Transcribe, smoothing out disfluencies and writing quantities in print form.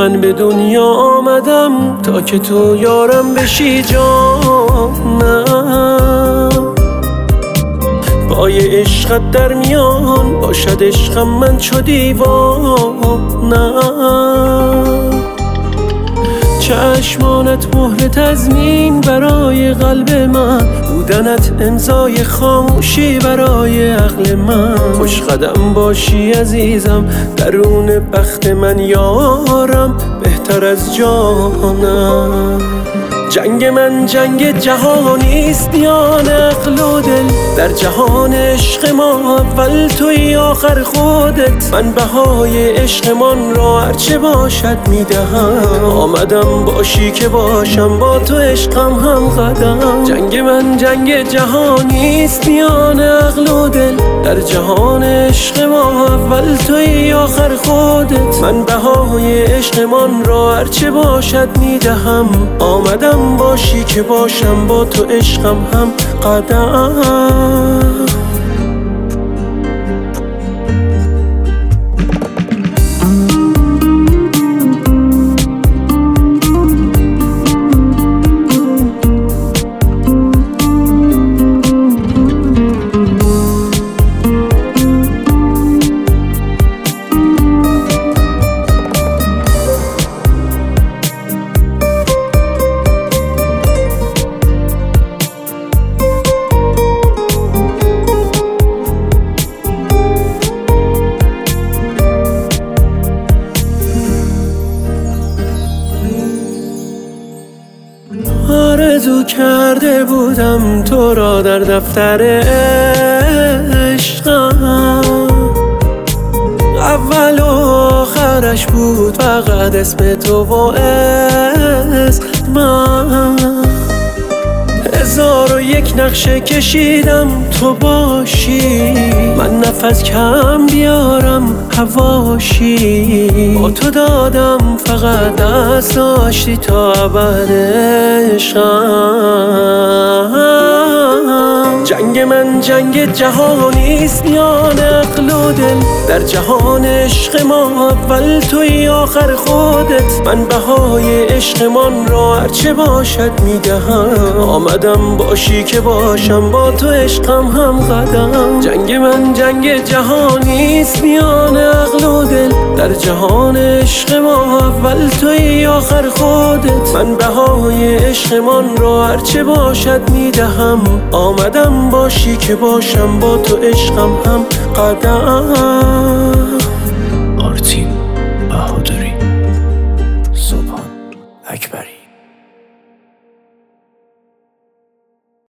من به دنیا آمدم تا که تو یارم بشی جانم. پای عشقت در میان باشد عشقم من چو دیوانم. چشمانت مهر تضمین برای قلب من، بودنت امضای خاموشی برای عقل من. خوش قدم باشی عزیزم درون بخت من یارم، بهتر از جانم. جنگ من جنگ جهانیست میان عقل و دل، در جهان عشق ما اول توی آخر خودت. من بهای عشقمان را هرچه باشد میدهم، آمدم باشی که باشم با تو عشقم هم قدم. جنگ من جنگ جهانیست میان عقل و دل، در جهان عشق ما اول توی آخر خودت. من بهای عشقمان را هرچه باشد میدهم، آمدم باشی که باشم با تو عشقم هم قدم. آرزو کرده بودم تو را در دفتر عشقم، اول و آخرش بود فقط اسم تو و اسمم. 1001 نقشه کشیدم تو باشی، من نفس کم بیارم هواشی. با تو دادم فقط دست داشتی تا ابد عشقم. جنگ من جنگ جهانیست میان عقل و دل، در جهان عشق ما اول توی آخر خودت. من بهای عشقمان را هرچه باشد میدهم، آمدم باشی که باشم با تو عشقم هم قدم. جنگ من جنگ جهانیست میان عقل و دل، در جهان عشق ما اول توی آخر خودت. من بهای عشقمان را هرچه باشد میدهم، آمدم باشی که باشم با تو عشقم هم قدم. آرتین بهادری، سبحان اکبری.